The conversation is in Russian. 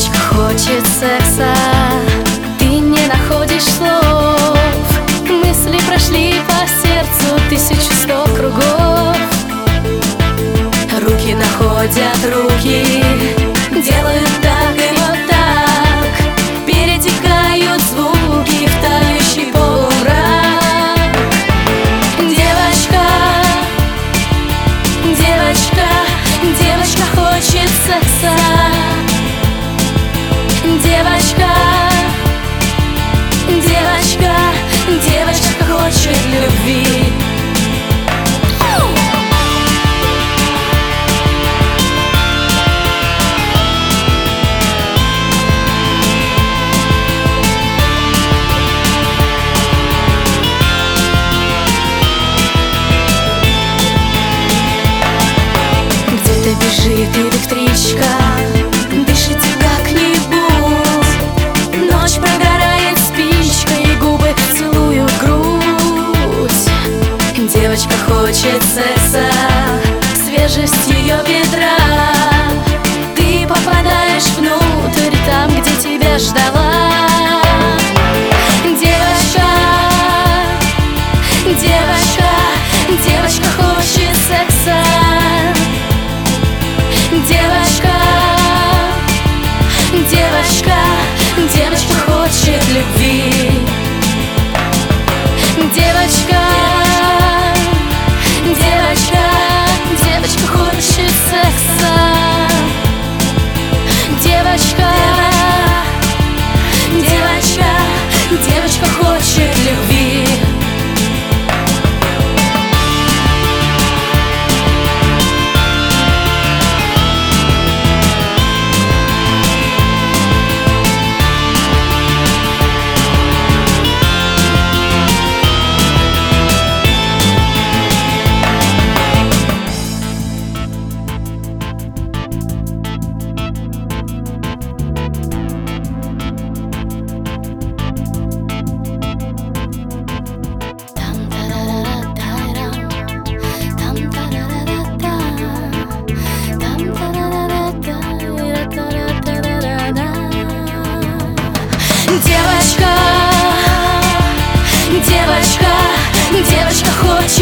Девочка хочет секса, ты не находишь слов. Мысли прошли по сердцу 1100 кругов. Руки находят руки, делают так и вот так. Перетекают звуки в тающий полумрак. Девочка, девочка, девочка хочет секса. Девочка, девочка, девочка хочет любви. Где-то бежит электричка, дышите как-нибудь. Ночь прогорает спичка, и губы целуют грудь. Девочка хочет секса, свежесть ее бедра. Ты попадаешь внутрь, там, где тебя ждала. Девочка, девочка, девочка хочет секса. Девочка, девочка, девочка хочет любви. Девочка, девочка, девочка хочет секса. Девочка, девочка, девочка хочет любви. Девочка, девочка, девочка хочет